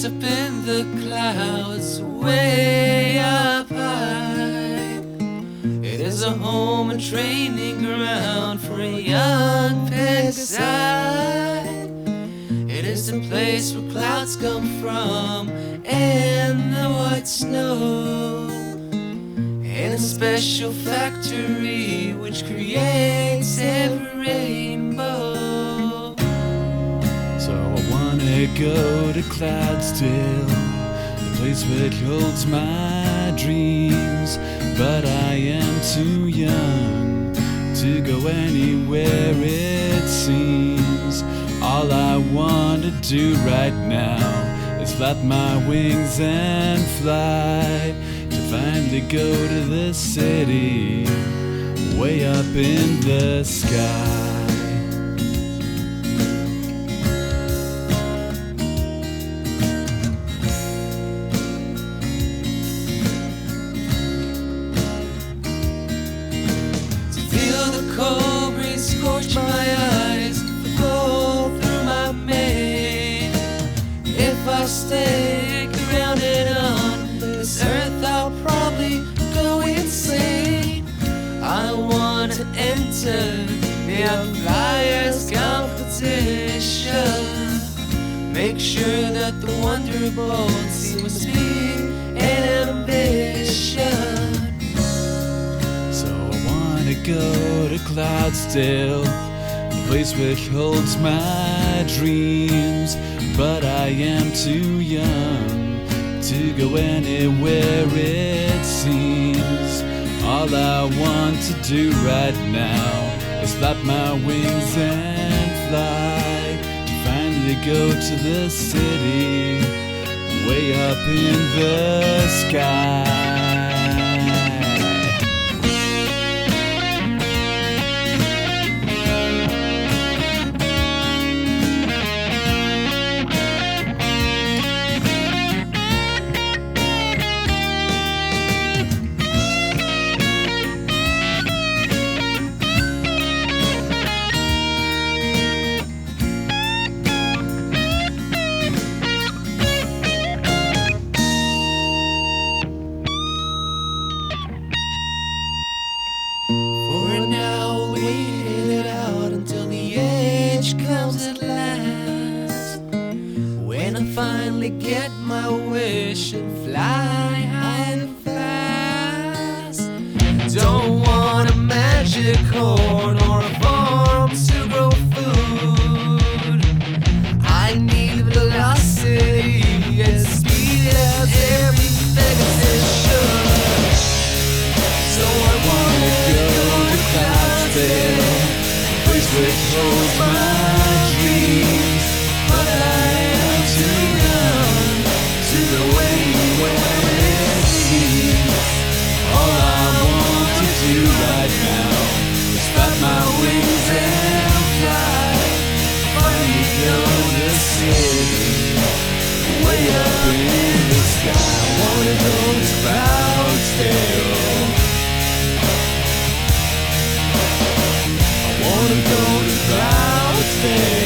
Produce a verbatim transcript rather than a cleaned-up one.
place up in the clouds, way up high. It is a home and training ground for a young Pegasus. It is the place where clouds come from and the white snow, in a special factory which creates every rainbow. So I wanna go to Cloudsdale, the place where it holds my dreams, but I am too young to go anywhere it seems. All I want to do right now is flap my wings and fly, to finally go to the city, way up in the sky. To feel the cold breeze scorch my eyes, flow through my mane. If I stay grounded on this earth, I'll probably go insane. I want to enter the Flyers competition, make sure that the Wonderbolt see my speed and ambition. So I wanna go to Cloudsdale, the place which holds my dreams, but I am too young to go anywhere it seems. All I want to do right now is flap my wings and fly, to finally go to the city, way up in the sky. Comes at last, when I finally get my wish and fly high and fast. Don't want a magic horn or a farm to grow food. I need velocity and speed as every Pegasus should. So I wanna go to Cloudsdale, place which holds my dreams, but I am too young to go anywhere it seems. All I want to do right now is flap my wings and fly, finally go to the city, way up in the sky. I wanna go to Cloudsdale, I wanna go to Cloudsdale.